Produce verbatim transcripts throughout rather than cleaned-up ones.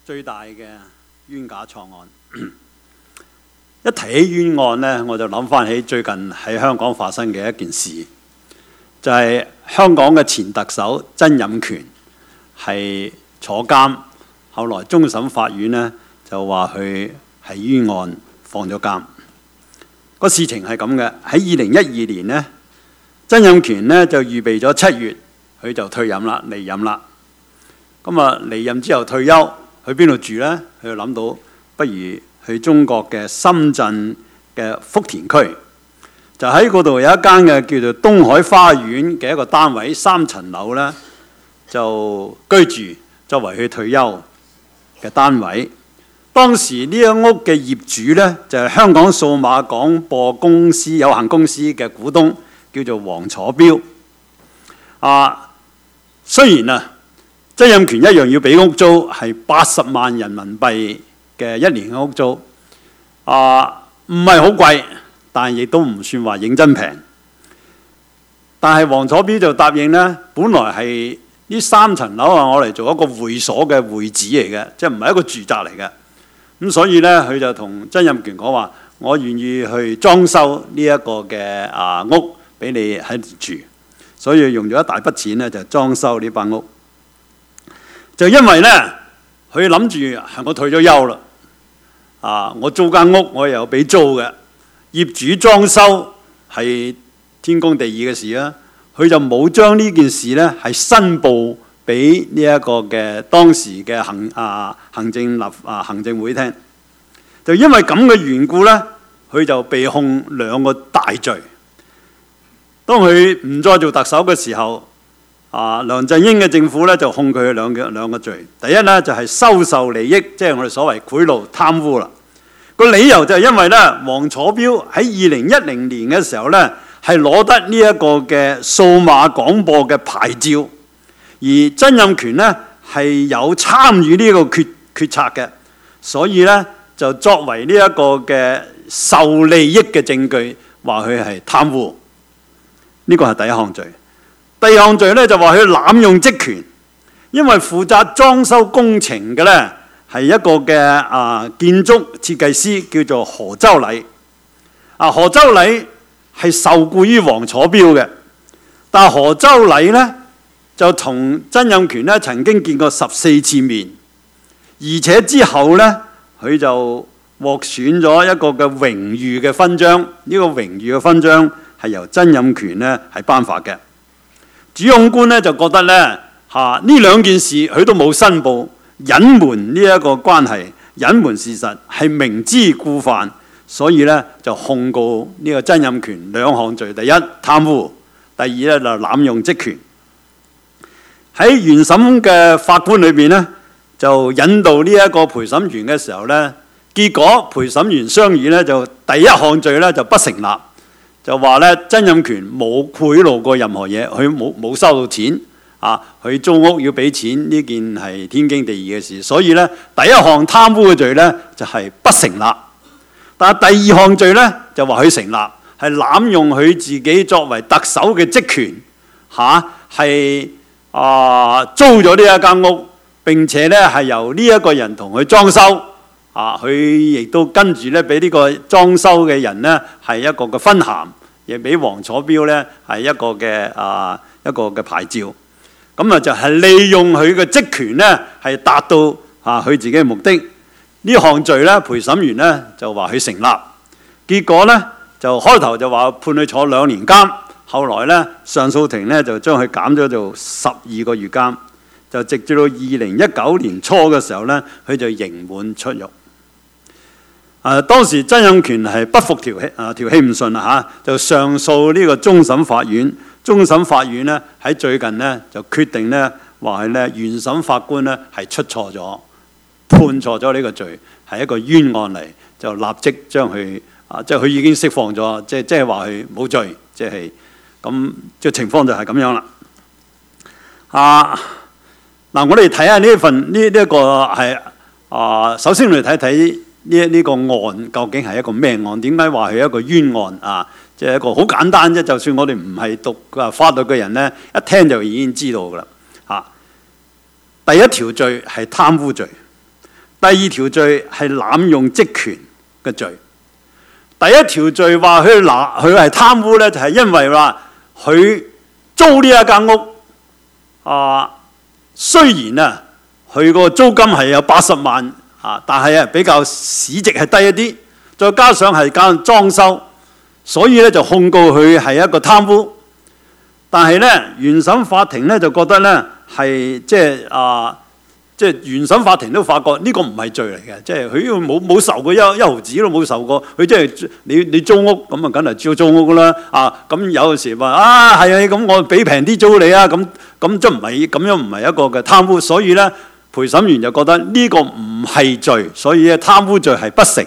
最大嘅冤假錯案。一提起冤案呢，我就諗翻起最近喺香港發生嘅一件事，就係香港嘅前特首曾蔭權係坐監，後來終審法院呢就話佢係冤案放咗監。個事情係咁嘅，喺二零一二年呢，曾蔭權呢就預備咗七月佢就退任啦，離任啦。咁啊離任之後退休，去邊度住呢？佢就諗到不如去中國嘅深圳嘅福田區，就喺嗰度有一間嘅叫做東海花園嘅一個單位，三層樓呢，就居住作為佢退休嘅單位。當時呢間屋嘅業主呢，就係香港數碼廣播公司有限公司嘅股東，叫做黃楚標。啊，雖然啊，曾蔭權一樣要俾屋租，係八十萬人民幣嘅一年嘅屋租，啊，唔係好貴，但係亦都唔算話認真平。但係黃楚標就答應呢，本來係呢三層樓啊，我嚟做一個會所嘅會址嚟嘅，即係唔係一個住宅嚟嘅。咁所以呢，佢就同曾蔭權講話：我願意去裝修呢一個嘅啊屋俾你喺度住。所以用咗一大筆錢呢，就裝修呢間屋。就因為呢，佢諗住係我退咗休啦，啊，我租間屋我又有俾租嘅，業主裝修係天公地義嘅事啦。佢就冇將呢件事呢係申報俾呢一個嘅當時嘅行啊行政立啊行政會聽。就因為咁嘅緣故呢，佢就被控兩個大罪。當佢唔再做特首嘅時候，啊，梁振英嘅政府咧就控佢兩個兩個罪。第一咧就係收受利益，即係我哋所謂賄賂貪污啦。個理由就係因為咧，黃楚標喺二零一零年嘅時候咧係攞得呢一個嘅數碼廣播嘅牌照，而曾蔭權咧係有參與呢個決決策嘅，所以咧就作為呢一個嘅受利益嘅證據，話佢係貪污。呢個係第一項罪。第二項罪咧就話佢濫用職權，因為負責裝修工程嘅咧係一個嘅啊建築設計師叫做何周禮。啊，何周禮係受僱於黃楚標嘅，但係何周禮咧就同曾蔭權咧曾經見過十四次面，而且之後咧佢就獲選咗一個嘅榮譽嘅勳章。呢個榮譽嘅勳章係由曾蔭權咧係頒發嘅。主控官咧就覺得咧嚇呢兩件事佢都冇申報，隱瞞呢一個關係，隱瞞事實係明知故犯，所以咧就控告呢個曾蔭權兩項罪：第一貪污，第二咧就濫用職權。喺原審嘅法官裏邊咧就引導呢一個陪審員嘅時候咧，結果陪審員商議咧就第一項罪咧就不成立。就話咧，曾蔭權冇賄賂過任何嘢，佢冇冇收到錢啊！佢租屋要俾錢，呢件係天經地義嘅事，所以咧第一項貪污嘅罪咧就係不成立。但係第二項罪咧就話佢成立，係濫用佢自己作為特首嘅職權嚇，係啊租咗呢一間屋，並且咧係由呢一個人同佢裝修啊，佢亦都跟住咧俾呢個裝修嘅人咧係一個嘅勳銜。亦俾黃楚標咧係一個嘅啊一個嘅牌照，咁啊就係利用佢嘅職權咧係達到啊佢自己嘅目的。呢項罪咧陪審員咧就話佢成立，結果咧就開頭就話判佢坐兩年監，後來咧上訴庭咧就將佢減咗做十二個月監，就直至到二零一九年初嘅時候咧，佢就刑滿出獄。啊！當時曾蔭權係不服條氣，啊條氣唔順啦嚇，就上訴呢個終審法院。終審法院咧喺最近咧就決定咧話係咧原審法官咧係出錯咗，判錯咗呢個罪係一個冤案嚟，就立即將佢啊即係佢已經釋放咗，即係即係話佢冇罪，即係咁即係情況就係咁樣啦。啊嗱，我哋睇下呢一份呢呢一個係啊，首先我哋睇睇。呢呢個案究竟係一個咩案？點解話係一個冤案啊？即係一個好簡單啫。就算我哋唔係讀啊法律嘅人咧，一聽就已經知道噶啦。嚇，第一條罪係貪污罪。 第二條罪係濫用職權嘅罪。第一條罪話佢嗱佢係貪污咧，就係因為話佢租呢一間屋啊，雖然啊佢個租金係有八十萬啊，但係啊比較市值係低一啲，再加上係間裝修，所以咧就控告佢係一個貪污。但係咧原審法庭咧就覺得咧係即係啊。即係原審法庭都發覺呢個唔係罪嚟嘅，即係佢冇冇受過一一毫子都冇受過，佢即係你你租屋咁啊，梗係照租屋啦啊！咁有時話啊係啊，咁我俾平啲租你啊，咁咁即唔係咁樣唔係一個嘅貪污，所以咧陪審員就覺得呢個唔係罪，所以咧貪污罪係不成。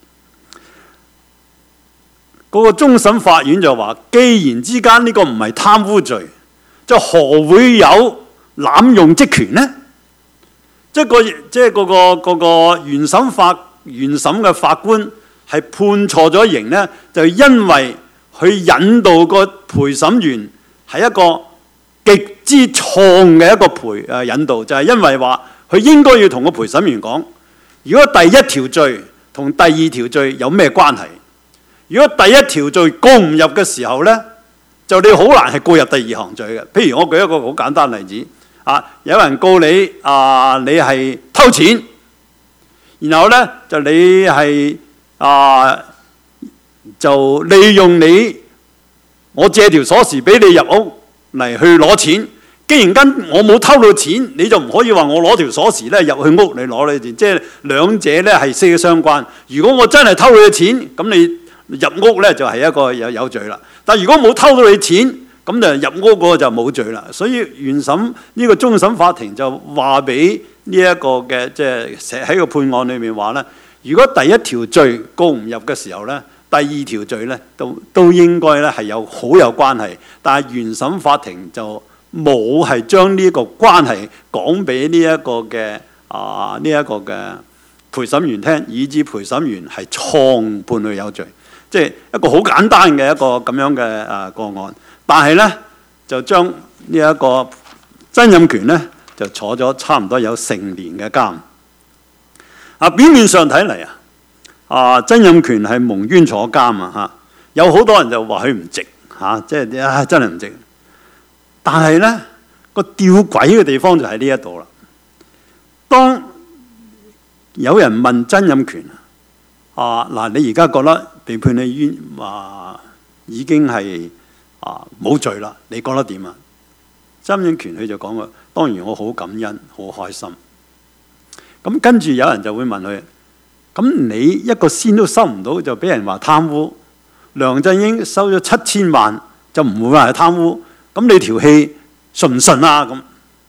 嗰個終審法院就話，既然之間呢個唔係貪污罪，就何會有濫用職權呢？即係個即係嗰個嗰個原審法原審嘅法官係判錯咗刑呢，就因為佢引導個陪審員係一個極之錯嘅一個陪誒引導，就係因為話佢應該要同個陪審員講，如果第一條罪同第二條罪有咩關係？如果第一條罪告唔入嘅時候呢，就你好難係告入第二項罪嘅。譬如我舉一個好簡單例子。啊！有人告你啊，你係偷錢，然後呢，就你係啊，就利用你我借條鎖匙俾你入屋嚟去攞錢。既然跟我冇偷到錢，你就唔可以話我攞條鎖匙咧入去屋你攞你錢，即係兩者咧係息息相關。如果我真係偷你嘅錢，咁你入屋咧就係一個有有罪啦。但如果冇偷到你錢，咁就入屋嗰個就冇罪啦。所以原審呢個終審法庭就話俾呢一個嘅即係寫喺個判案裏面話咧，如果第一條罪告唔入嘅時候咧，第二條罪咧都都應該咧係有好有關係。但係原審法庭就冇係將呢個關係講俾呢一個嘅啊呢一個嘅陪審員聽，以致陪審員係錯判佢有罪，即係一個好簡單嘅一個咁樣嘅啊個案。但係咧，就將呢一個曾蔭權咧，就坐咗差唔多有成年嘅監。啊，表面上睇嚟啊，啊曾蔭權係蒙冤坐監啊嚇，有好多人就話佢唔值嚇，即係啊真係唔值。但係咧個吊詭嘅地方就喺呢一度啦。當有人問曾蔭權啊嗱，你而家覺得被判你冤啊已經係啊冇罪啦，你覺得點啊？曾蔭權佢就講話，當然我好感恩，好開心。咁跟住有人就會問佢，咁你一個仙都收唔到，就俾人話貪污。梁振英收咗七千萬，就唔會話係貪污。咁你條氣信唔信啊？咁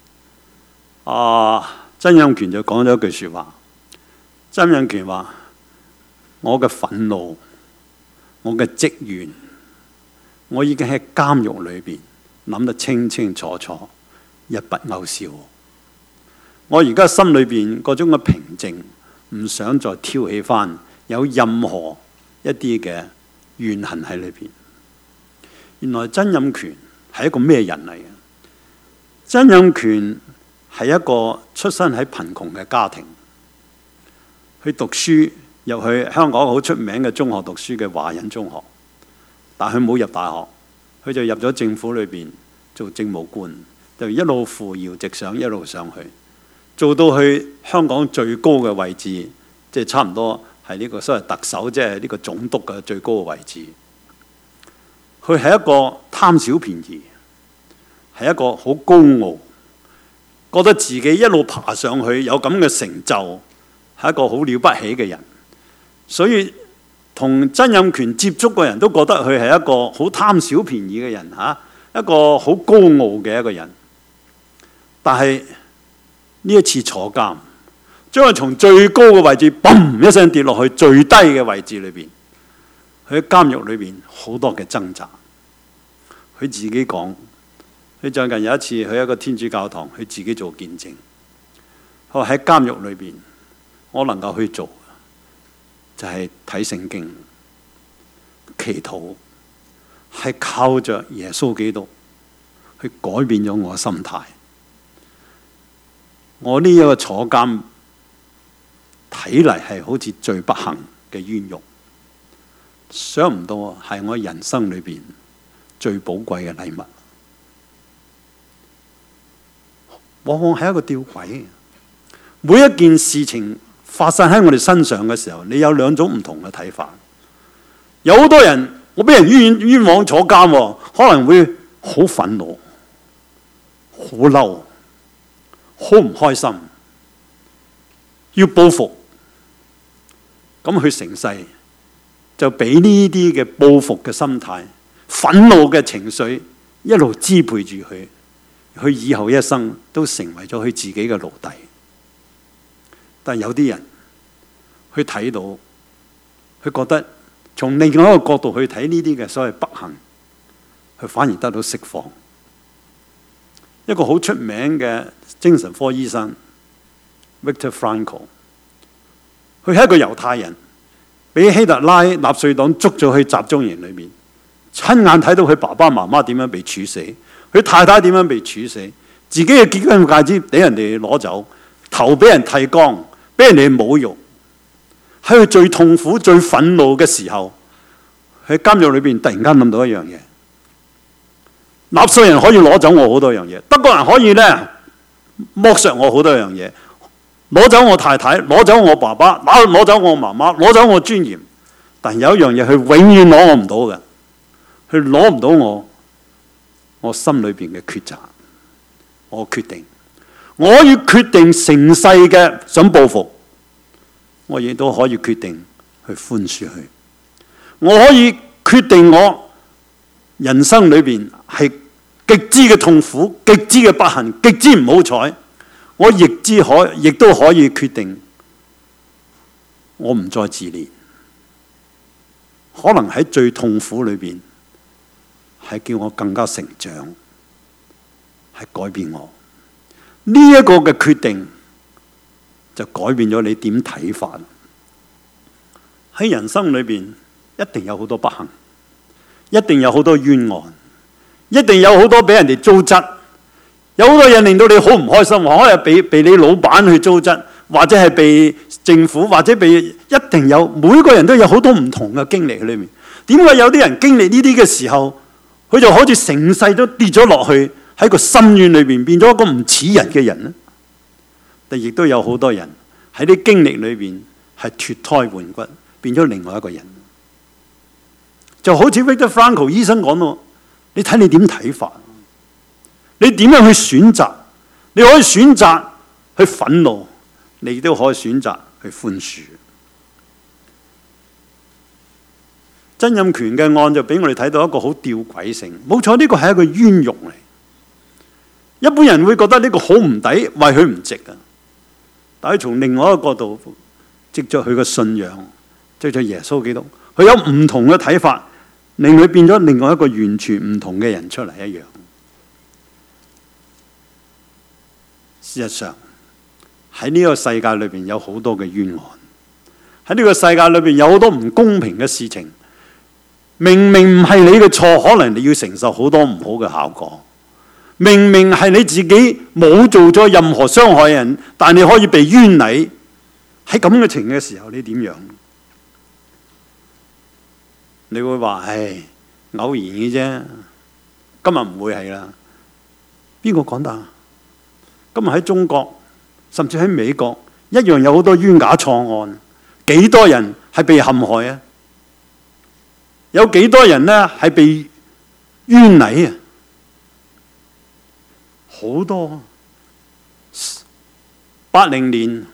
啊，曾蔭權就講咗一句説話。曾蔭權話：我嘅憤怒，我嘅積怨，我已經喺監獄裏邊諗得清清楚楚，一筆勾銷。我而家心裏邊嗰種嘅平靜，唔想再挑起翻有任何一啲嘅怨恨喺裏邊。原來曾蔭權係一個咩人嚟嘅？曾蔭權係一個出身喺貧窮嘅家庭，去讀書入去香港好出名嘅中學讀書嘅華仁中學，但佢冇入大學，佢就入咗政府裏邊做政務官，就一路扶搖直上，一路上去，做到去香港最高嘅位置，即係差唔多係呢個所謂特首，即係呢個總督嘅最高嘅位置。佢係一個貪小便宜，係一個好高傲，覺得自己一路爬上去有咁嘅成就，係一個好了不起嘅人。所以同曾蔭權接觸嘅人都覺得佢係一個好貪小便宜嘅人嚇，一個好高傲嘅一個人。但係呢一次坐監，將佢從最高嘅位置嘣一聲跌落去最低嘅位置裏邊。佢喺監獄裏邊好多嘅掙扎。佢自己講，佢最近有一次去一個天主教堂，佢自己做見證。佢話喺監獄裏邊，我能夠去做就係睇聖經、祈禱，係靠着耶穌基督去改變咗我嘅心態。我呢一個坐監睇嚟係好似最不幸嘅冤獄，想唔到係我人生裏邊最寶貴嘅禮物。往往係一個吊詭，每一件事情發生喺我哋身上嘅時候，你有兩種唔同嘅睇法。有好多人，我俾人冤冤枉坐監，可能會好憤怒、好嬲、好唔開心，要報復。咁佢成世就俾呢啲嘅報復嘅心態、憤怒嘅情緒一路支配住佢，佢以後一生都成為咗佢自己嘅奴隸。但係有啲人去睇到，佢覺得從另外一個角度去睇呢啲嘅所謂不幸，佢反而得到釋放。一個好出名嘅精神科醫生 Viktor Frankl， 佢係一個猶太人，俾希特拉納粹黨捉咗去集中營裏面，親眼睇到佢爸爸媽媽點樣被處死，佢太太點樣被處死，自己嘅結婚戒指俾人哋攞走，頭俾人剃光，俾人哋侮辱。喺佢最痛苦、最憤怒嘅時候，喺監獄裏邊突然間諗到一樣嘢：納粹人可以攞走我好多樣嘢，德國人可以咧剝削我好多樣嘢，攞走我太太，攞走我爸爸，攞攞走我媽媽，攞走我尊嚴。但有一樣嘢，佢永遠攞我唔到嘅，佢攞唔到我我心裏邊嘅抉擇，我決定，我可以決定成世嘅想報復，我亦都可以決定去寬恕佢。我可以決定我人生裏邊係極之嘅痛苦、極之嘅不幸、極之唔好彩，我亦之可亦都可以決定我唔再自憐。可能喺最痛苦裏邊係叫我更加成長，係改變我。呢一個嘅決定就改變咗你點睇法。喺人生裏邊一定有好多不幸，一定有好多冤案，一定有好多俾人哋糟質，有好多嘢令到你好唔開心，可能被被你老闆去糟質，或者係被政府，或者被一定有，每個人都有好多唔同嘅經歷喺裏面。點解有啲人經歷呢啲嘅時候，佢就好似成世都跌咗落去喺個深淵裏邊，變咗一個唔似人嘅人呢？但亦都有好多人喺啲經歷裏邊係脫胎換骨，變咗另外一個人。就好似 Viktor Frankl 醫生講到，你睇你點睇法，你點樣去選擇？你可以選擇去憤怒，你亦都可以選擇去寬恕。曾蔭權嘅案就俾我哋睇到一個好吊詭性。冇錯，呢個係一個冤獄嚟。一般人會覺得呢個好唔抵，為佢唔值啊。但係從另外一個角度，藉着佢嘅信仰，藉着耶穌基督，佢有唔同嘅睇法，令佢變咗另外一個完全唔同嘅人出嚟一樣。事實上喺呢個世界裏邊有好多嘅冤案，喺呢個世界裏邊有好多唔公平嘅事情。明明唔係你嘅錯，可能你要承受好多唔好嘅效果。明明係你自己冇做咗任何傷害人，但你可以被冤枉。喺咁嘅情嘅時候，你點樣？你會話唉，偶然嘅啫，今日唔會係啦。邊個講得？今日喺中國，甚至喺美國，一樣有好多冤假錯案。幾多人係被陷害啊？有幾多人呢係被冤枉啊？好多。八零年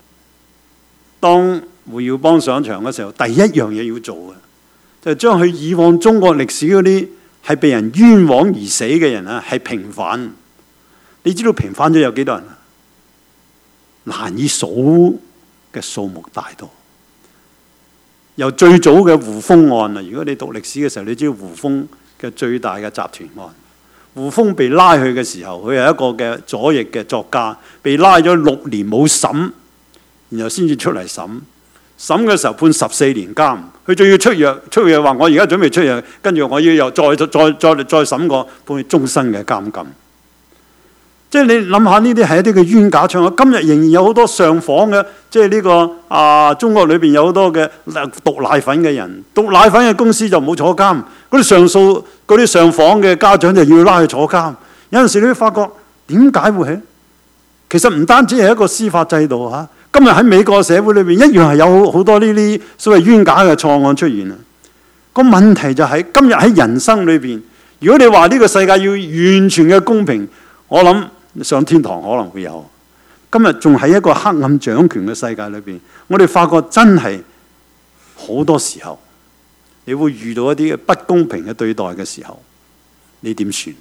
當胡耀邦上場嘅時候，第一樣嘢要做嘅就係將佢以往中國歷史嗰啲係被人冤枉而死嘅人啊，係平反。你知道平反咗有幾多人啊？難以數嘅數目大多。由最早嘅胡風案啊，如果你讀歷史嘅時候，你知道胡風嘅最大嘅集團案。胡風被拉去嘅時候，佢係一個嘅左翼嘅作家，被拉咗六年冇審，然後先至出嚟審。審嘅時候判十四年監，佢仲要出獄，出獄話我而家準備出獄，跟住我要又再再再再再審過，判佢終身嘅監禁。 即係你諗下呢啲係一啲嘅冤假錯案。今日仍然有好多上訪嘅，即係呢個啊中國裏邊有好多嘅毒奶粉嘅人，毒奶粉嘅公司就冇坐監，嗰啲上訴嗰啲上訪嘅家長就要拉去坐監。有陣時你會發覺點解會係？其實唔單止係一個司法制度嚇，今日喺美國社會裏邊一樣係有好多呢啲所謂冤假嘅錯案出現啊。個問題就係今日喺人生裏邊，如果你話呢個世界要完全嘅公平，我諗上天堂可能會有。今日仲喺一個黑暗掌權嘅世界裏邊，我哋發覺真係好多時候，你會遇到一啲不公平嘅對待嘅時候，你點算？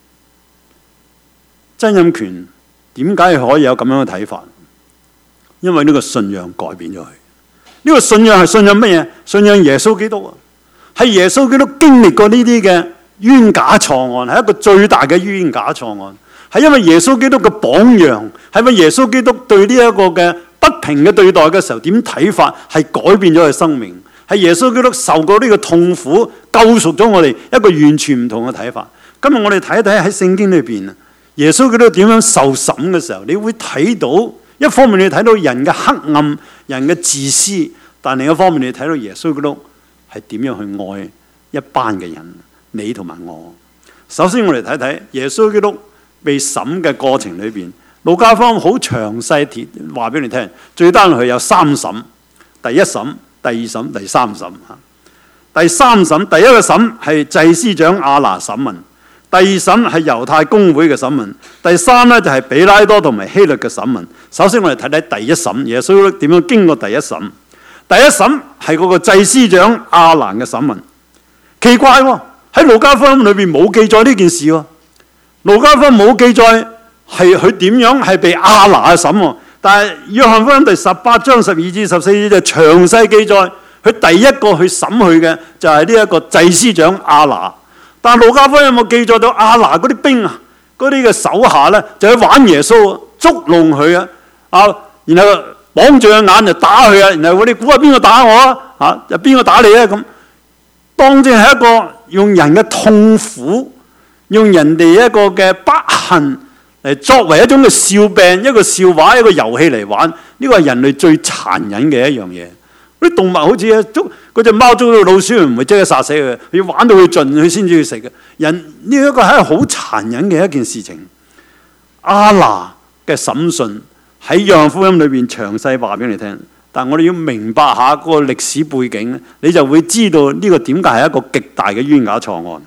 曾蔭權點解可以有咁樣嘅睇法？因為呢個信仰改變咗佢。呢個信仰係信仰乜嘢？信仰耶穌基督啊！係耶穌基督經歷過呢啲嘅冤假錯案，係一個最大嘅冤假錯案。係因為耶穌基督嘅榜樣，係因為耶穌基督對呢一個嘅不平嘅對待嘅時候點睇法，係改變咗佢生命。係耶穌基督受過呢個痛苦，救贖咗我哋一個完全唔同嘅睇法。今日我哋睇一睇喺聖經裏邊啊，耶穌基督點樣受審嘅時候，你會睇到一方面你睇到人嘅黑暗、人嘅自私，但另一方面你睇到耶穌基督係點樣去愛一班嘅人，你同埋我。首先我哋睇睇耶穌基督被審嘅過程裏邊，路加福音好詳細貼話俾你聽，最單佢有三審：第一審、第二審、第三審。第三審第一個審係祭司長亞拿審問，第二審係猶太公會嘅審問，第三咧就係比拉多同埋希律嘅審問。首先我哋睇睇第一審，耶穌基督點樣經過第一審。第一審係嗰個祭司長亞拿嘅審問。奇怪喎，喺路加福音裏邊冇記載呢件事喎。路加福音冇記載係佢點樣係被亞拿去審喎，但係約翰福音第十八章十二至十四節就詳細記載，佢第一個去審佢嘅就係呢一個祭司長亞拿。但係路加福音有冇記載到亞拿嗰啲兵啊，嗰啲嘅手下咧就去玩耶穌，捉弄佢啊，啊，然後綁住佢眼就打佢啊，然後你估下邊個打我啊？啊，就邊個打你啊？咁當正係一個用人嘅痛苦，用人哋一個嘅不幸嚟作為一種嘅笑柄，一個笑話，一個遊戲嚟玩，呢個係人類最殘忍嘅一樣嘢。嗰啲動物好似捉嗰隻貓捉到老鼠，唔會即刻殺死佢，要玩到佢盡，佢先至要食嘅。人呢一個係好殘忍嘅一件事情。亞拿嘅審訊喺約翰福音裏邊詳細話俾你聽，但我哋要明白下嗰個歷史背景咧，你就會知道呢個點解係一個極大嘅冤假錯案。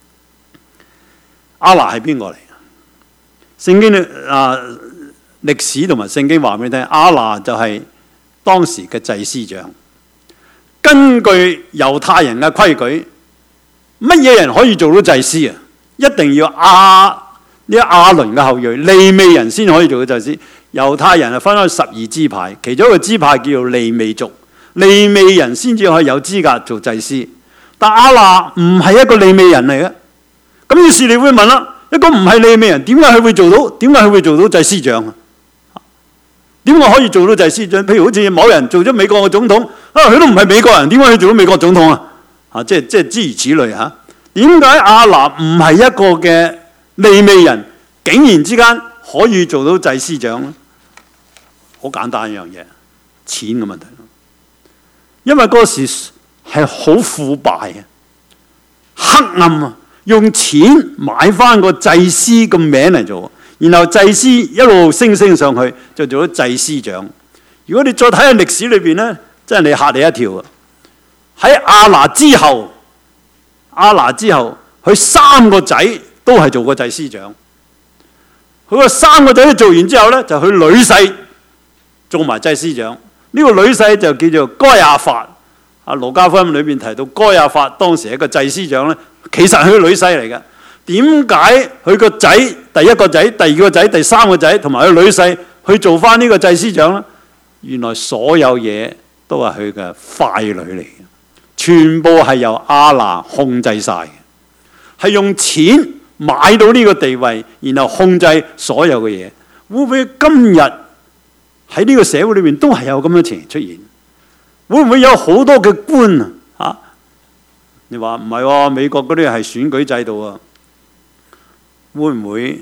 亞拿係邊個嚟？聖經啊歷史同埋聖經話俾你聽，亞拿就係當時嘅祭司長。根據猶太人嘅規矩，乜嘢人可以做到祭司啊？一定要亞呢亞倫嘅後裔，利未人先可以做到祭司。猶太人係分開十二支派，其中一個支派叫做利未族，利未人先至可以有資格做祭司。但亞拿唔係一個利未人嚟嘅，咁於是你會問啦，一個唔係利未人，點解佢會做到？點解佢會做到祭司長啊？點解可以做到祭司長？譬如好似某人做咗美國嘅總統，啊，佢都唔係美國人，點解佢做到美國總統啊？啊，即係即係諸如此類嚇。點解亞拿唔係一個嘅利未人，竟然之間可以做到祭司長咧？好簡單一樣嘢，錢嘅問題。因為嗰時係好腐敗嘅，黑暗啊，用錢買翻個祭司嘅名嚟做。然後祭司一路升升上去，就做咗祭司長。如果你再睇下歷史裏邊咧，真係你嚇你一跳啊！喺亞拿之後，亞拿之後，佢三個仔都係做過祭司長。佢個三個仔做完之後咧，就佢女婿做埋祭司長。呢、這個女婿就叫做該亞法。啊，路加福音裏邊提到該亞法當時係一個祭司長咧，其實係佢女婿嚟嘅。點解佢個仔、第一個仔、第二個仔、第三個仔同埋佢女婿去做翻呢個祭司長咧？原來所有嘢都係佢嘅傀儡嚟嘅，全部係由亞拿控制晒嘅，係用錢買到呢個地位，然後控制所有嘅嘢。會唔會今日喺呢個社會裏面都係有咁樣情形出現？會唔會有好多嘅官啊？嚇，你話唔係喎？美國嗰啲係選舉制度啊？會唔會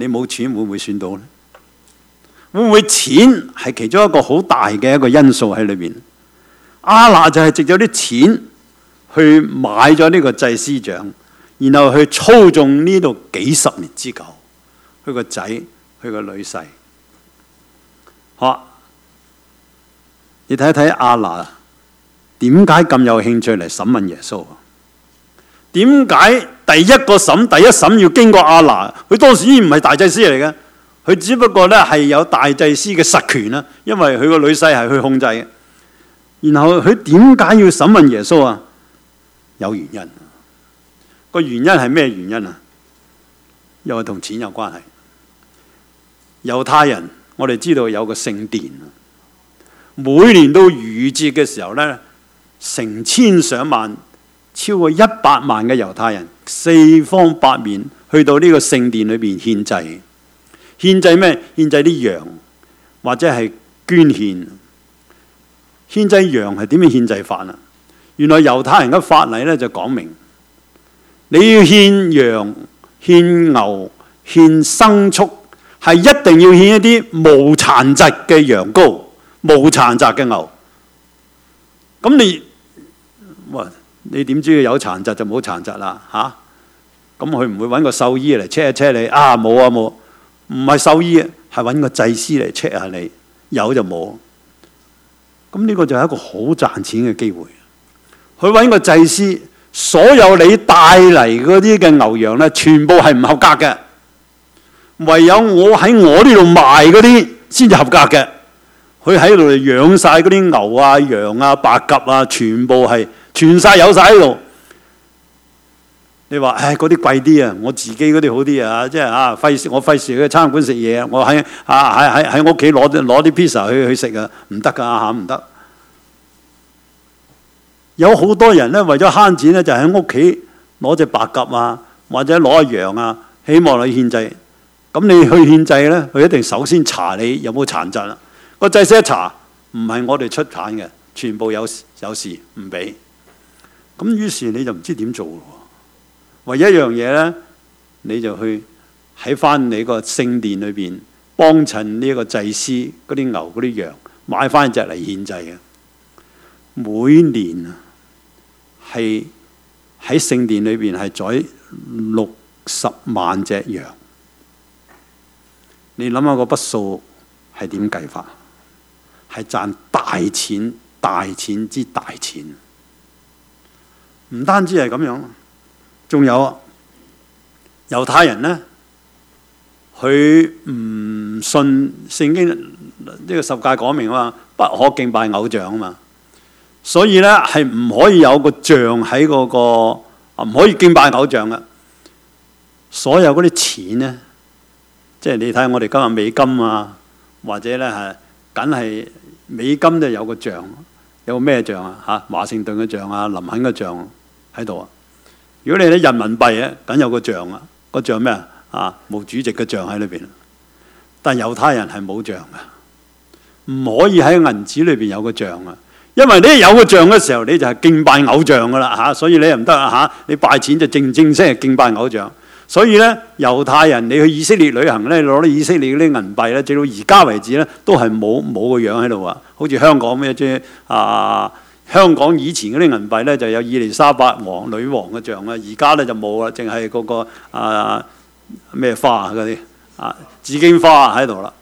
你冇錢會唔會算到呢？會唔會錢係其中一個好大嘅一個因素喺裏邊？亞拿就係藉咗啲錢去買咗呢個祭司長，然後去操縱呢度幾十年之久，佢個仔，佢個女婿。好，你睇一睇亞拿點解咁有興趣嚟審問耶穌？點解第一個審第一審要經過亞拿？佢當時已經唔係大祭司嚟嘅，佢只不過咧係有大祭司嘅實權啦，因為佢個女婿係去控制嘅。然後佢點解要審問耶穌啊？有原因。個原因係咩原因啊？又係同錢有關係。猶太人我哋知道有個聖殿，每年到逾越節嘅時候咧，成千上萬，超過一百萬嘅猶太人四方八面去到呢個聖殿裏邊獻祭。獻祭咩？獻祭啲羊或者係捐獻。獻祭羊係點樣獻祭法啊？原來猶太人嘅法例咧就講明，你要獻羊、獻牛、獻牲畜，係一定要獻一啲無殘疾嘅羊羔、無殘疾嘅牛。咁你，哇！你點知佢有殘疾就冇殘疾啦？嚇、啊！咁佢唔會揾個獸醫嚟 check 一 check 你啊？冇啊冇，唔係獸醫，係揾個祭司嚟 check 下你，有就冇。咁呢個就係一個好賺錢嘅機會。佢揾個祭司，所有你帶嚟嗰啲嘅牛羊咧，全部係唔合格嘅。唯有我喺我呢度賣嗰啲先至合格嘅。佢喺度養晒嗰啲牛啊、羊啊、白鴿啊，全部係全晒有晒喺度。你話唉，嗰啲貴啲啊，我自己嗰啲好啲啊，即係啊，費事我費事去餐館食嘢，我喺啊喺喺喺屋企攞啲攞啲 pizza 去去食啊，唔得噶嚇，唔得。有好多人咧為咗慳錢咧，就喺屋企攞隻白鴿啊，或者攞隻羊啊，希望你獻祭。咁你去獻祭咧，佢一定首先查你有冇殘疾啦。個祭司一查，唔係我哋出產嘅，全部有有事唔俾。咁於是你就唔知點做咯。唯一一樣嘢咧，你就去喺翻你個聖殿裏邊幫襯呢個祭司嗰啲牛嗰啲羊，買翻隻嚟獻祭嘅。每年啊，係喺聖殿裏邊係宰六十萬隻羊。你諗下個筆數係點計法？係賺大錢，大錢之大錢。唔單止係咁樣，仲有猶太人呢，佢唔信聖經呢個十誡講明啊嘛，不可敬拜偶像啊嘛，所以呢係唔可以有個像喺嗰個啊，唔可以敬拜偶像嘅。所有嗰啲錢呢，即係你睇我哋今日美金啊，或者呢係梗係美金就有個像，有個咩像啊？嚇，華盛頓嘅像啊，林肯嘅像喺度啊。如果你睇人民幣咧，梗有個像啊，個像咩啊？啊，毛主席嘅像喺裏邊。但猶太人係冇像嘅，唔可以喺銀紙裏邊有個像啊。因為你有個像嘅時候，你就係敬拜偶像噶啦嚇，所以你又唔得啊嚇。你拜錢就正正式係敬拜偶像。所以咧，猶太人你去以色列旅行咧，攞啲以色列嗰啲銀幣咧，直到而家為止咧，都係冇冇個樣喺度啊。好似香港咩啫啊？香港以前嗰啲銀幣咧就有伊麗莎白王女王嘅像啊，而家咧就冇啦，淨係嗰個啊咩花嗰啲啊紫荊花喺度啦。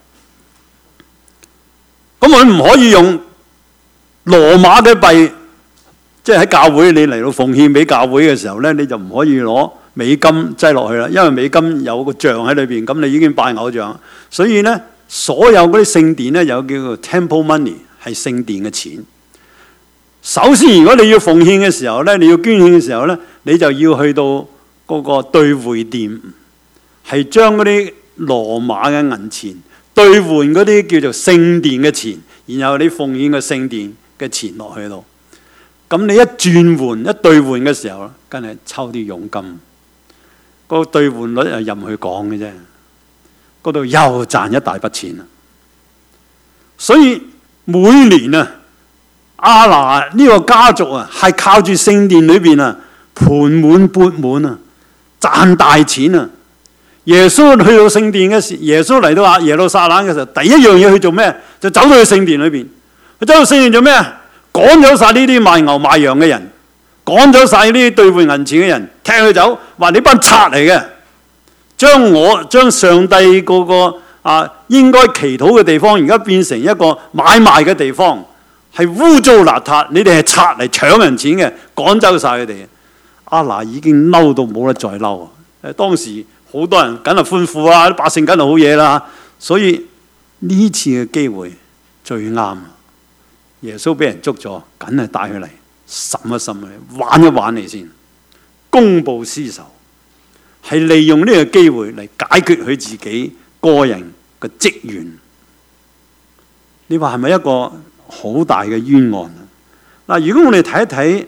咁佢唔可以用羅馬嘅幣，即係喺教會你嚟到奉獻俾教會嘅時候咧，你就唔可以攞美金擠落去啦，因為美金有個像喺裏邊，咁你已經拜偶像。所以咧，所有嗰啲聖殿咧有叫做 temple money， 係聖殿嘅錢。首先，如果你要奉獻嘅時候咧，你要捐獻嘅時候咧，你就要去到嗰個兌匯店，係將嗰啲羅馬嘅銀錢兌換嗰啲叫做聖殿嘅錢，然後你奉獻個聖殿嘅錢落去度。咁你一轉換、一兌換嘅時候，梗係抽啲佣金。個兌換率係任佢講嘅啫，嗰度又賺一大筆錢啦。所以每年啊，亞拿呢個家族啊，係靠住聖殿裏邊啊，盆滿缽滿啊，賺大錢啊。 耶穌去到聖殿嘅時，耶穌嚟到啊耶路撒冷嘅時候，第一樣嘢去做咩？就走到去聖殿裏邊。佢走到聖殿做咩啊？趕走晒呢啲賣牛賣羊嘅人，趕走晒呢啲兌換銀錢嘅人，踢佢走，話你班賊嚟嘅，將我將上帝嗰個啊應該祈禱嘅地方，而家變成一個買賣嘅地方，係污糟邋遢，你哋係賊嚟搶人錢嘅，趕走晒佢哋。亞拿已經嬲到冇得再嬲啊！誒，當時好多人梗係歡呼啊，啲百姓梗係好嘢啦。所以呢次嘅機會最啱。耶穌俾人捉咗，梗係帶佢嚟審一審佢，玩一玩你先，公報私仇，係利用呢個機會嚟解決佢自己個人嘅職員。你話係咪一個好大嘅冤案啊？嗱，如果我哋睇一睇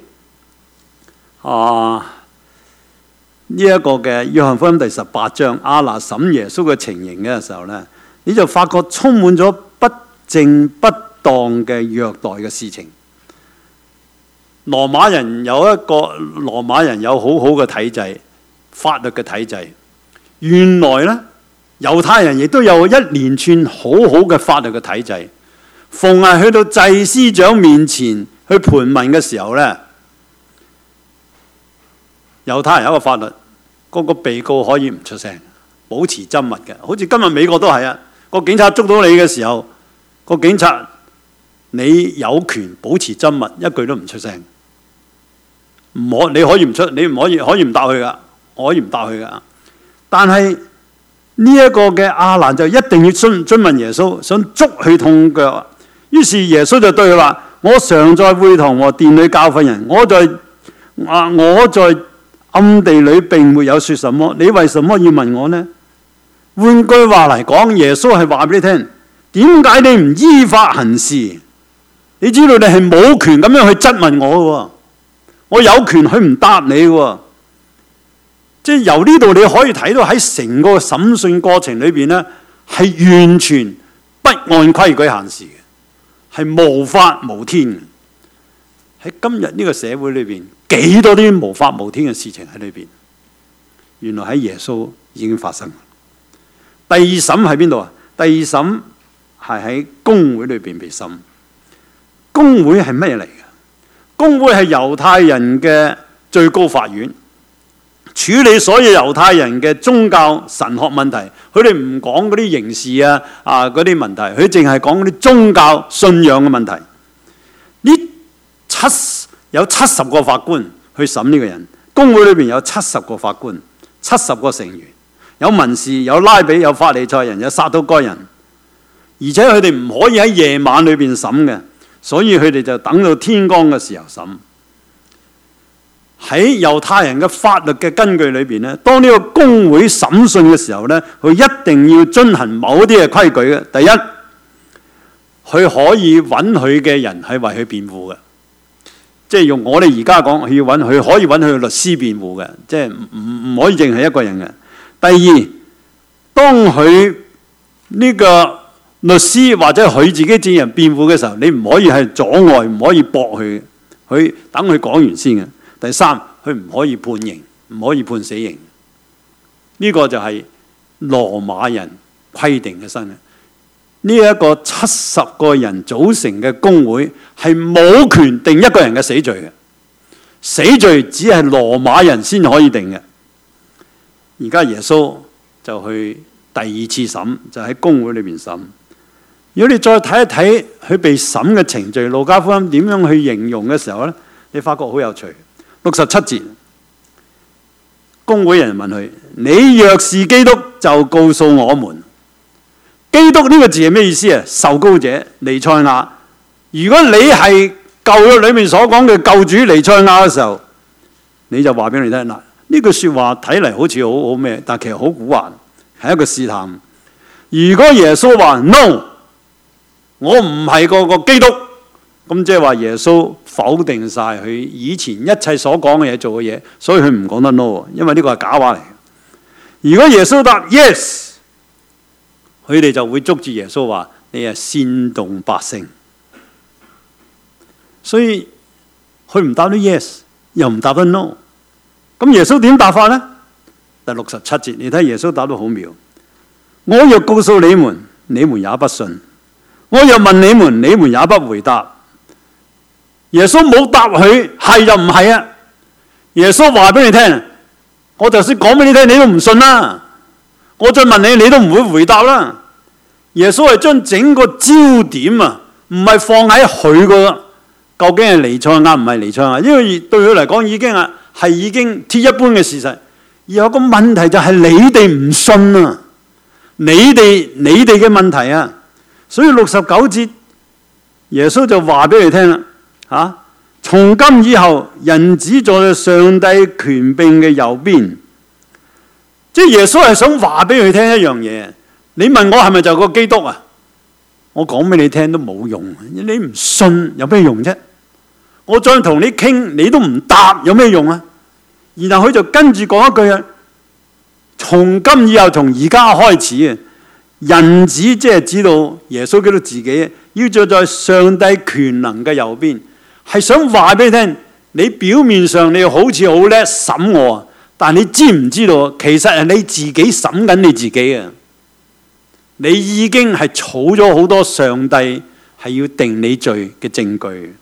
啊呢一個嘅約翰福音第十八章亞拿審耶穌嘅情形嘅時候咧，你就發覺充滿咗不正不當嘅虐待嘅事情。羅馬人有一個羅馬人有好好嘅體制，法律嘅體制。原來呢，猶太人亦都有一連串好好嘅法律嘅體制。逢係去到祭司長面前去盤問嘅時候呢，猶太人有一個法律，嗰個被告可以唔出聲，保持緘默嘅。好似今日美國都係啊，個警察捉到你嘅時候，個警察你有權保持緘默，一句都唔出聲。唔可，你可以唔出，你唔可以可以唔答佢噶，可以唔答佢噶。但係呢一個嘅亞拿就一定要詢詢問耶穌，想捉佢痛腳。於是耶穌就對佢話：我常在會堂和殿裏教訓人，我在啊我在暗地裏並沒有說什麼，你為什麼要問我呢？換句話嚟講，耶穌係話俾你聽，點解你唔依法行事？你知道你係冇權咁樣去質問我嘅，我有權去唔答你嘅。即係由呢度你可以睇到喺成個審訊過程裏邊呢，係完全不按規矩行事嘅，係無法無天嘅。喺今日呢個社會裏邊，幾多啲無法無天嘅事情喺裏邊，原來喺耶穌已經發生。第二審喺邊度啊？第二審係喺公會裏邊被審。公會係咩嚟嘅？公會係猶太人嘅最高法院，處理所有猶太人嘅宗教神學問題。佢哋唔講嗰啲刑事啊啊嗰啲問題，佢淨係講嗰啲宗教信仰嘅問題。呢七有七十個法官去審呢個人。公會裏邊有七十個法官，七十個成員，有文士，有拉比，有法利賽人，有撒都該人，而且佢哋唔可以喺夜晚裏邊審嘅。所以佢哋就等到天光嘅時候審。喺猶太人嘅法律嘅根據裏邊咧，當呢個公會審訊嘅時候咧，佢一定要遵行某啲嘅規矩嘅。第一，佢可以揾佢嘅人係為佢辯護嘅，即係用我哋而家講，佢要揾佢可以揾佢嘅律師辯護嘅，即係唔唔可以淨係一個人嘅。第二，當佢呢個律師或者佢自己證人辯護嘅時候，你唔可以係阻礙，唔可以駁佢，佢等佢講完先嘅。第三，佢唔可以判刑，唔可以判死刑。呢、這個就係羅馬人規定嘅新嘅。呢、這、一個七十個人組成嘅公會係冇權定一個人嘅死罪嘅，死罪只係羅馬人先可以定嘅。而家耶穌就去第二次審，就喺公會裏邊審。如果你再睇一睇佢被審嘅程序，路加福音點樣去形容嘅時候咧，你發覺好有趣。六十七節，公會人問佢：你若是基督，就告訴我們。基督呢個字係咩意思啊？受膏者，彌賽亞。如果你係舊約裏面所講嘅救主彌賽亞嘅時候，你就話俾你聽嗱，呢句說話睇嚟好似好好咩，但其實好蠱惑，係一個試探。如果耶穌話 no，我唔係個個基督，咁即係話耶穌否定晒佢以前一切所講嘅嘢、做嘅嘢，所以佢唔講得 no， 因為呢個係假話嚟。如果耶穌答 yes， 佢哋就會捉住耶穌話你係煽動百姓，所以佢唔答得 yes， 又唔答得 no， 咁耶穌點答法呢？ 第六十七節，你睇耶穌答得好妙。我若告訴你們，你們也不信；我若問你們，你們也不回答。耶穌冇答佢係就唔係啊！耶穌話俾你聽，我就算講俾你聽，你都唔信啦。我再問你，你都唔會回答啦。耶穌係將整個焦點啊，唔係放喺佢個究竟係彌賽亞唔係彌賽亞，因為對佢嚟講已經啊係已經鐵一般嘅事實。而有個問題就係你哋唔信啊！你哋你哋嘅問題啊，所以六十九節耶穌就話俾你聽啦，嚇！從今以後，人子坐在上帝權柄嘅右邊，即係耶穌係想話俾佢聽一樣嘢。你問我係咪就個基督啊？我講俾你聽都冇用，你唔信有咩用啫？我再同你傾，你都唔答，有咩用啊？然後佢就跟住講一句啊。從今以後，從而家開始啊，人子即係指到耶穌基督自己，要坐在上帝權能嘅右邊，係想話俾你聽，你表面上你好似好叻審我，但你知唔知道，其實係你自己審緊你自己啊！你已經係儲咗好多上帝係要定你罪嘅證據。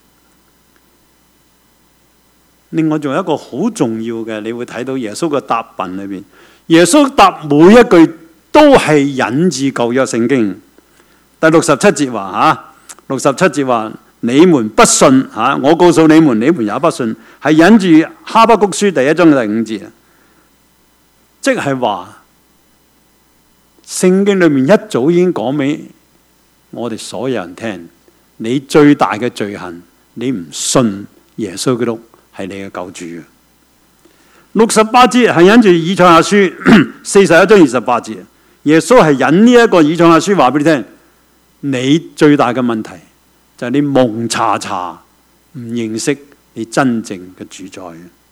另外仲有一個好重要嘅，你會睇到耶穌嘅答辯裏邊。耶穌答每一句都係引自舊約聖經。第六十七節話嚇，六十七節話你們不信嚇，我告訴你們，你們也不信，係引住哈巴谷書第一章嘅第五節，即係話聖經裏面一早已經講俾我哋所有人聽，你最大嘅罪行，你唔信耶穌基督係你嘅救主。六十八節係引住以賽亞書四十一章二十八節，耶穌係引呢一個以賽亞書話俾你聽，你最大嘅問題就係你蒙查查唔認識你真正嘅主宰。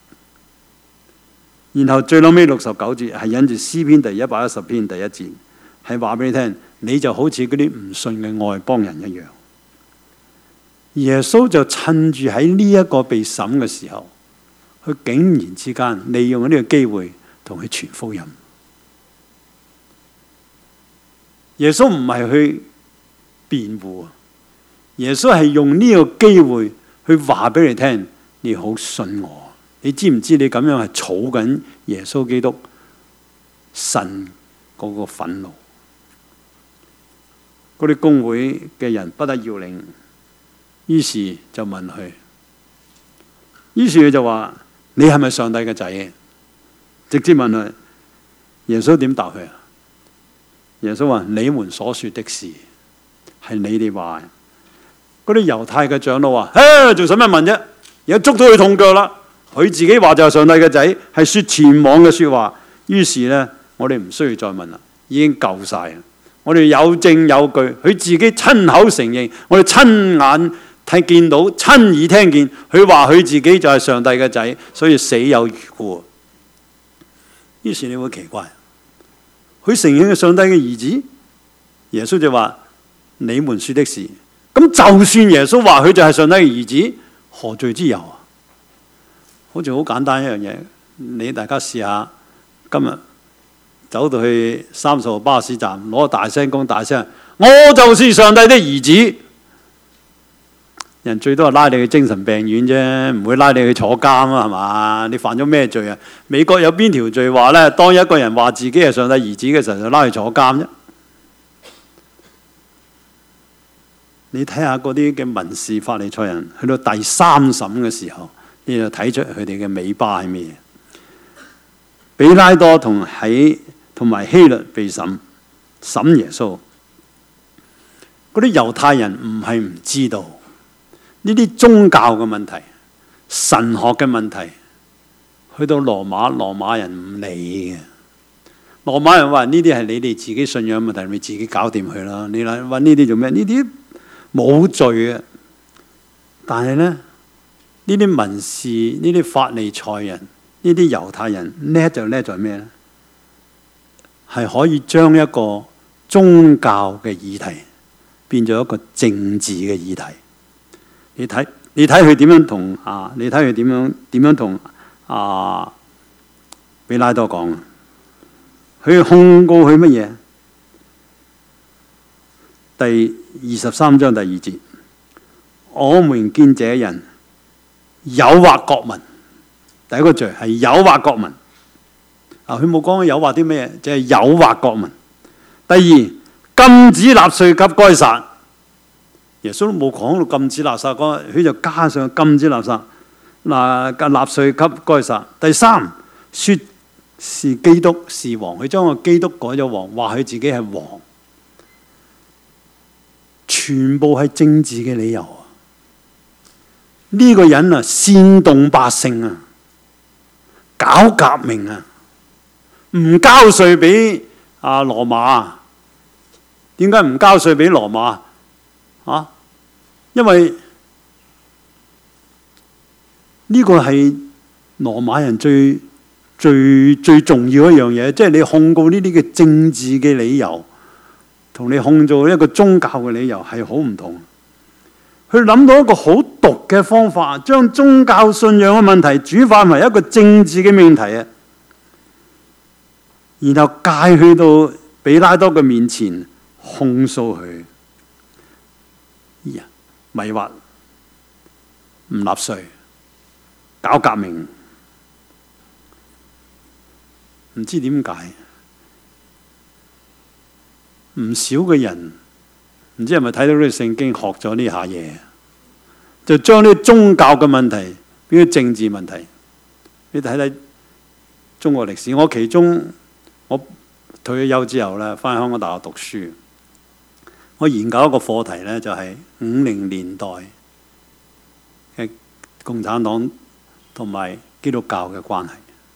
然後最後尾六十九節係引住詩篇第一百一十篇第一節，係話俾你聽，你就好似嗰啲唔信嘅外邦人一樣。耶穌就趁住喺呢一個被審嘅時候，佢竟然之間利用呢個機會同佢傳福音。耶穌唔係去辯護，耶穌係用呢個機會去話俾你聽，你好信我。你知唔知你咁樣係儲緊耶穌基督神嗰個憤怒？嗰啲公會嘅人不得要領，於是就問佢，於是佢就話：你係咪上帝嘅仔？直接問佢。耶穌點答佢啊？耶穌話：你們所說的是，係你哋話。嗰啲猶太嘅長老話：唉，仲使乜問啫？而家捉到佢痛腳啦！佢自己話就係上帝嘅仔，係說前往嘅說話。於是呢，我哋唔需要再問啦，已經夠晒。我哋有證有據，佢自己親口承認，我哋親眼睇見到，親耳聽見，佢話佢自己就係上帝嘅仔，所以死有餘辜。於是你會奇怪，佢承認係上帝嘅兒子，耶穌就話：你們說的是。咁就算耶穌話佢就係上帝嘅兒子，何罪之有啊？好似好簡單一樣嘢，你大家試下，今日走到去三十號巴士站，攞個大聲公大聲，我就是上帝的兒子。人最多係拉你去精神病院啫，唔會拉你去坐監啊，係嘛？你犯咗咩罪啊？美國有邊條罪話呢？當一個人話自己係上帝兒子嘅時候，就拉去坐監啫。你睇下嗰啲嘅民事法利賽人，去到第三審嘅時候，你就睇出佢哋嘅尾巴係咩嘢？比拉多同喺同埋希律被審審耶穌，嗰啲猶太人唔係唔知道呢啲宗教嘅問題、神學嘅問題，去到羅馬，羅馬人唔理嘅。羅馬人話：呢啲係你哋自己信仰嘅問題，你自己搞掂佢啦。你嚟揾呢啲做咩？呢啲冇罪嘅。但係呢，呢啲文士、呢啲法利賽人、呢啲猶太人叻就叻在咩呢？係可以將一個宗教嘅議題變咗一個政治嘅議題。你睇，你睇佢點樣同啊？你睇佢點樣點樣同啊？比拉多講， 佢控告佢乜嘢？第二十三章第二節，我們見這人誘惑國民。第一個罪係誘惑國民。啊，佢冇講誘惑啲咩，就係誘惑國民。第二，禁止納稅給該撒。耶穌都冇講到禁止納稅，佢就加上禁止納稅。嗱，納稅給該撒。第三，說是基督是王，佢將個基督改咗王，話佢自己係王。全部係政治嘅理由啊！呢個人啊，煽動百姓啊，搞革命啊，唔交稅俾啊羅馬啊？點解唔交稅俾羅馬啊？因為呢個係羅馬人最最最重要一樣嘢，即係你控告呢啲嘅政治嘅理由，同你控告一個宗教嘅理由係好唔同。佢諗到一個好毒嘅方法，將宗教信仰嘅問題轉化為一個政治嘅命題啊！然後介去到比拉多嘅面前控訴佢，迷惑、唔納稅、搞革命，唔知點解，唔少嘅人唔知係咪睇到呢個聖經學咗呢下嘢，就將呢宗教嘅問題變咗政治問題。你睇睇中國歷史，我其中我退咗休之後咧，返香港大學讀書，我研究一個課題咧，就係五零年代嘅共產黨同埋基督教嘅關係。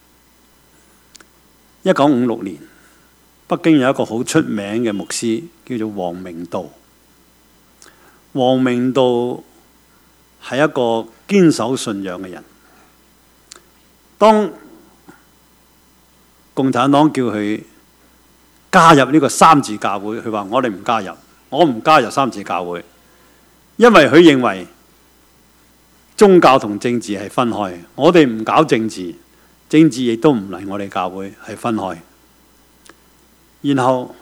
一九五六年，北京有一個好出名嘅牧師叫做王明道。王明道係一個堅守信仰嘅人。當共產黨叫佢加入呢個三自教會，佢話我哋唔加入，我唔加入三自教會，因為佢認為宗教同政治係分開，我哋唔搞政治，政治亦都唔嚟我哋教會，係分開。然後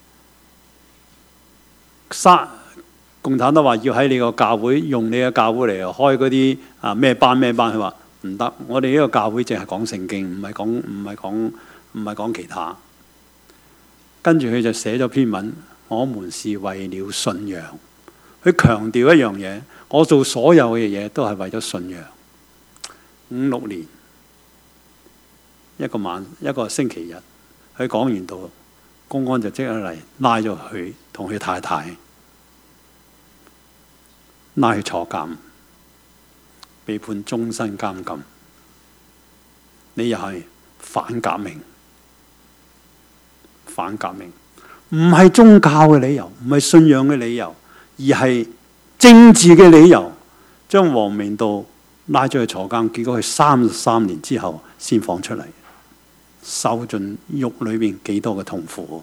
三共產黨話要喺你個教會用你嘅教會嚟開嗰啲啊咩班咩班，佢話唔得，我哋呢個教會淨係講聖經，唔係講唔係講唔係講其他。跟住佢就寫咗篇文，我們是為了信仰。佢強調一樣嘢，我做所有嘅嘢都係為咗信仰。五六年一個晚一個星期日，佢講完道，公安就即刻嚟拉咗佢同佢太太，拉去坐監，被判終身監禁。你又係反革命，反革命唔係宗教嘅理由，唔係信仰嘅理由，而係政治嘅理由，將王明道拉咗去坐監。結果佢三十三年之後先放出嚟，受盡獄裏面幾多嘅痛苦。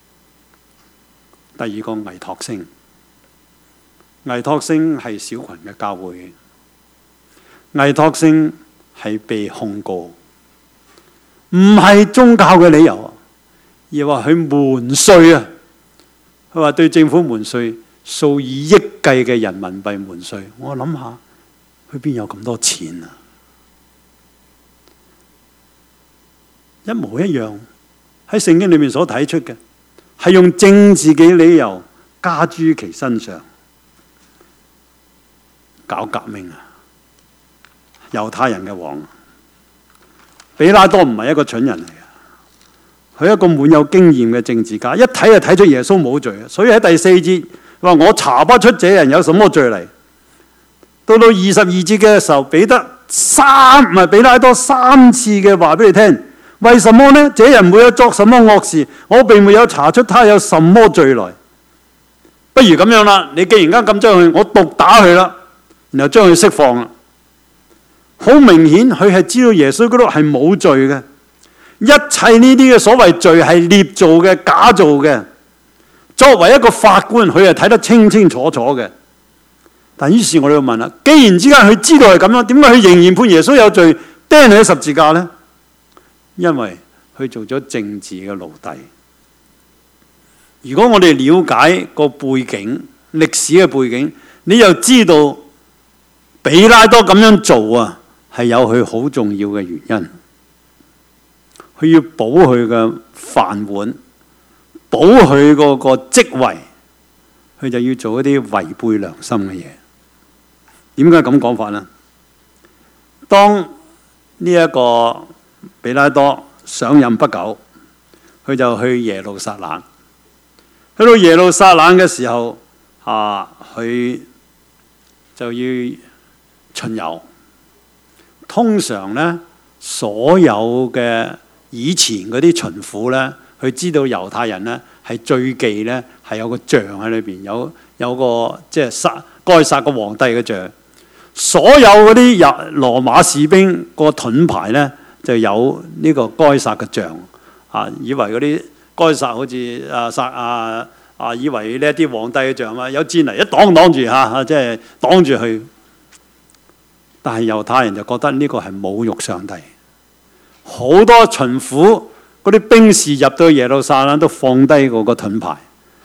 第二個倪柝聲，倪柝聲係小群嘅教會，倪柝聲係被控告，唔係宗教嘅理由，而話佢瞞稅啊！佢話對政府瞞稅，數以億計嘅人民幣瞞稅。我諗下，佢邊有咁多錢啊？一模一樣，喺聖經裏面所睇出嘅，係用政治嘅理由加諸其身上，搞革命啊！猶太人嘅王比拉多唔係一個蠢人嚟嘅，佢係一個滿有經驗嘅政治家，一睇就睇出耶穌冇罪，所以喺第四節話我查不出這人有什麼罪嚟。到到二十二節嘅時候，彼得三唔係比拉多三次嘅話俾你聽，為什麼呢？這人沒有作什麼惡事，我並沒有查出他有什麼罪來。不如咁樣啦，你既然間咁將佢，我毒打佢啦，然後將佢釋放啦。好明顯，佢係知道耶穌基督係冇罪嘅，一切呢啲嘅所謂罪係捏造嘅、假造嘅。作為一個法官，佢係睇得清清楚楚嘅。但於是我哋要問啦，既然之間佢知道係咁樣，點解佢仍然判耶穌有罪，釘喺十字架呢？因為去做咗政治嘅奴隸。如果我哋了解個背景、歷史嘅背景，你又知道比拉多咁樣做啊，係有佢好重要嘅原因。佢要保佢嘅飯碗，保佢嗰個職位，佢就要做一啲違背良心嘅嘢。點解咁講法呢？當呢一個比拉多上任不久，佢就去耶路撒冷。去到耶路撒冷嘅時候，啊，佢就要巡遊。通常呢，所有嘅以前嗰啲巡撫呢，佢知道猶太人呢係最忌呢，係有個像喺裏邊，有有個即係殺該殺個皇帝嘅像。所有嗰啲入羅馬士兵個盾牌呢，就有呢個該殺嘅像。啊，以為嗰啲該殺好似啊殺啊啊，以為呢一啲皇帝嘅像啊，有箭嚟一擋擋住嚇，即係擋住佢。但係猶太人就覺得呢個係侮辱上帝。好多巡撫嗰啲兵士入到耶路撒冷都放低嗰個盾牌。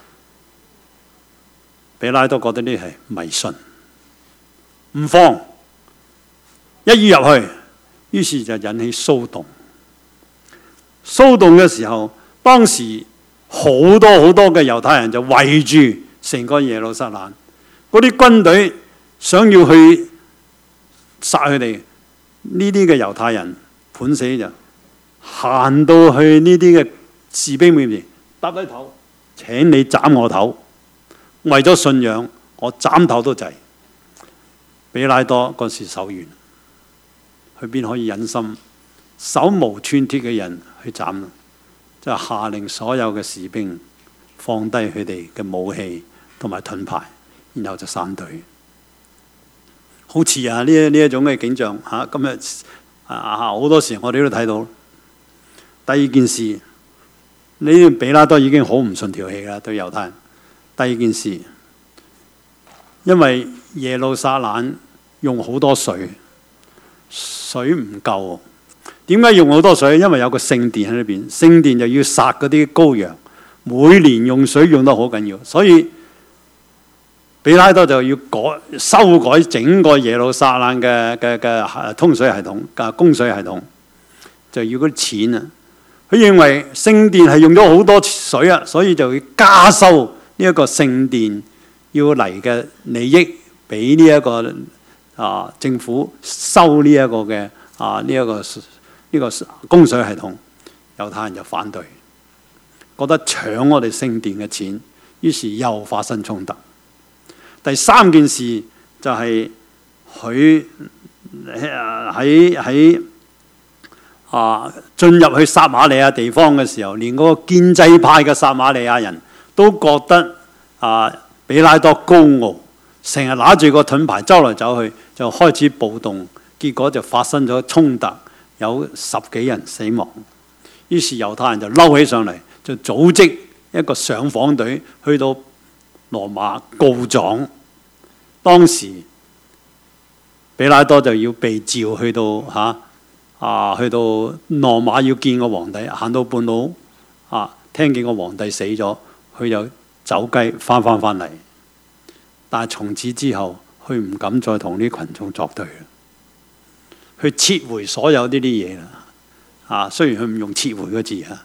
比拉多覺得呢係迷信，唔放，一於入去，於是就引起騷動。騷動嘅時候，當時好多好多嘅猶太人就圍住成個耶路撒冷，嗰啲軍隊想要去殺佢哋。呢啲嘅猶太人盤死就行到去呢啲嘅士兵面前，耷低頭，請你斬我頭，為咗信仰，我斬頭都制。比拉多嗰時手軟，佢邊可以忍心手無寸鐵嘅人去斬？就下令所有嘅士兵放低佢哋嘅武器同埋盾牌，然後就散隊。好似啊呢呢一種嘅景象嚇，今日啊好多時我哋都睇到。第二件事，呢比拉多已經好唔順條氣啦，對猶太人。第二件事，因為耶路撒冷用好多水，水唔夠。點解用好多水？因為有個聖殿喺裏邊，聖殿就要殺嗰啲羔羊，每年用水用得好緊要，所以比拉多就要改修改整個耶路撒冷嘅嘅嘅通水系統、嘅供水系統，就要嗰啲錢啊！佢認為聖殿係用咗好多水啊，所以就要加收呢一個聖殿要嚟嘅利益俾呢一個啊政府收呢一個嘅啊呢一個。呢個供水系統，猶太人就反對，覺得搶我哋聖殿嘅錢，於是又發生衝突。第三件事就係佢喺喺啊進入去撒瑪利亞地方嘅時候，連嗰個建制派嘅撒瑪利亞人都覺得啊比拉多高傲，成日拿住個盾牌周來走去，就開始暴動，結果就發生咗衝突。有十幾人死亡，於是猶太人就嬲起上嚟，就組織一個上訪隊去到羅馬告狀。當時比拉多就要被召去到嚇啊，去到羅馬要見個皇帝，行到半路啊，聽見個皇帝死咗，佢就走雞翻翻翻嚟。但係從此之後，佢唔敢再同啲群眾作對。去撤回所有呢啲嘢啦，啊！雖然佢唔用撤回個字啊，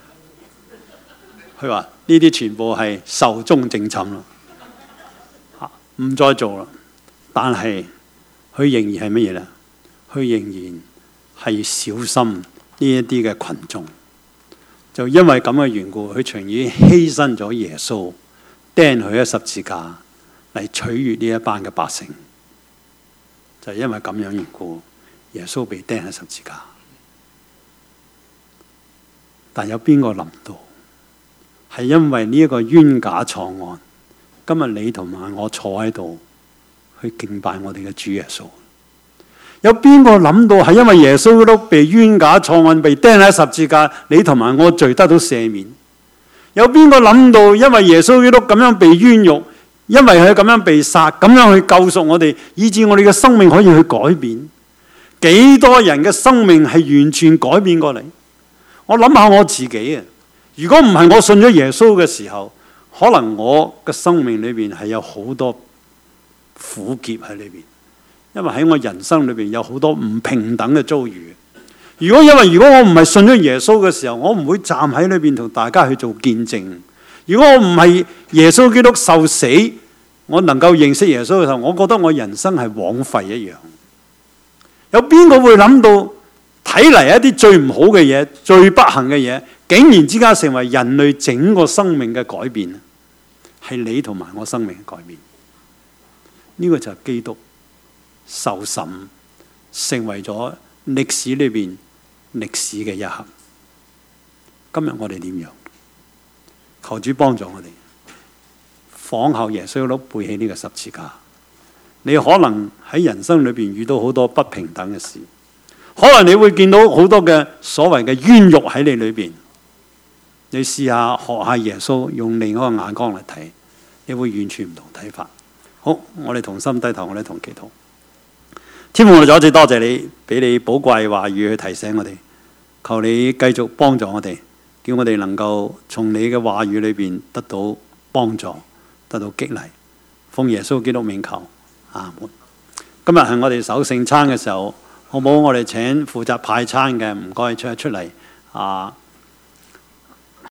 佢話呢啲全部係壽終正寢啦，啊，唔再做啦。但係佢仍然係乜嘢咧？佢仍然係小心呢一啲嘅群眾，就因為咁嘅緣故，佢情願犧牲咗耶穌，釘佢喺十字架嚟取悅呢一班嘅百姓，就係因為咁樣緣故。耶穌被釘喺十字架，但有邊個諗到係因為呢一個冤假錯案，今日你同埋我坐喺度去敬拜我哋嘅主耶穌？有邊個諗到係因為耶穌都被冤假錯案被釘喺十字架，你同埋我罪得到赦免？有邊個諗到因為耶穌基督咁樣被冤獄，因為佢咁樣被殺，咁樣去救贖我哋，以致我哋嘅生命可以去改變？幾多人嘅生命係完全改變過嚟？ 我諗下我自己啊，如果唔係我信咗耶穌嘅時候，可能我嘅生命裏邊係有好多苦澀喺裏邊，因為喺我人生裏邊有好多唔平等嘅遭遇。如果因為如果我唔係信咗耶穌嘅時候，我唔會站喺裏邊同大家去做見證。如果我唔係耶穌基督受死，我能夠認識耶穌嘅時候，我覺得我人生係枉費一樣。有邊個會諗到睇嚟一啲最唔好嘅嘢、最不幸嘅嘢，竟然之間成為人類整個生命嘅改變？係你同埋我生命嘅改變。呢個就係基督受審，成為咗歷史裏邊歷史嘅一刻。今日我哋點樣？求主幫助我哋仿效耶穌基督背起呢個十字架。你可能喺人生裏邊遇到好多不平等嘅事，可能你會見到好多嘅所謂嘅冤獄喺你裏邊。你試下學下耶穌，用另一個眼光嚟睇，你會完全唔同睇法。好，我哋同心低頭，我哋同祈禱。天父，我哋再一次多謝你，俾你寶貴話語去提醒我哋。求你繼續幫助我哋，叫我哋能夠從你嘅話語裏邊得到幫助，得到激勵。奉耶穌基督名求，阿門。今日係我哋守聖餐嘅時候，好唔好？我哋請負責派餐嘅，唔該出出嚟啊！